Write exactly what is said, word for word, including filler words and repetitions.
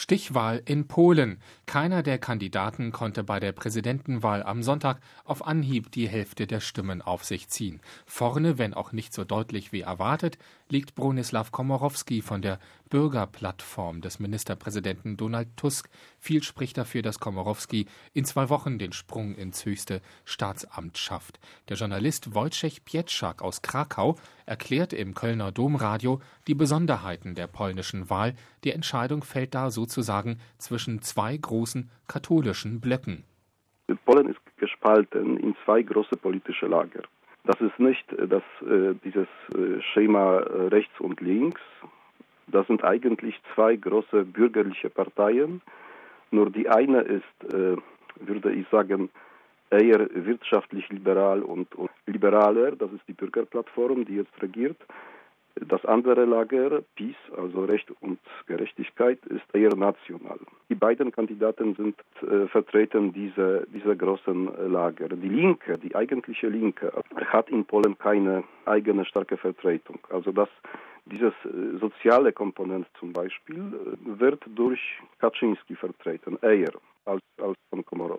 Stichwahl in Polen. Keiner der Kandidaten konnte bei der Präsidentenwahl am Sonntag auf Anhieb die Hälfte der Stimmen auf sich ziehen. Vorne, wenn auch nicht so deutlich wie erwartet, liegt Bronisław Komorowski von der Bürgerplattform des Ministerpräsidenten Donald Tusk. Viel spricht dafür, dass Komorowski in zwei Wochen den Sprung ins höchste Staatsamt schafft. Der Journalist Wojciech Pietrzak aus Krakau erklärt im Kölner Domradio die Besonderheiten der polnischen Wahl. Die Entscheidung fällt da sozusagen zwischen zwei großen katholischen Blöcken. Polen ist gespalten in zwei große politische Lager. Das ist nicht das, äh, dieses äh, Schema äh, rechts und links. Das sind eigentlich zwei große bürgerliche Parteien. Nur die eine ist, äh, würde ich sagen, eher wirtschaftlich liberal und, und liberaler. Das ist die Bürgerplattform, die jetzt regiert. Das andere Lager, Peace, also Recht und Gerechtigkeit, ist eher national. Die beiden Kandidaten sind äh, vertreten diese, diese großen Lager. Die Linke, die eigentliche Linke, hat in Polen keine eigene starke Vertretung. Also das, dieses äh, soziale Komponent zum Beispiel äh, wird durch Kaczyński vertreten, eher als, als von Komorowski.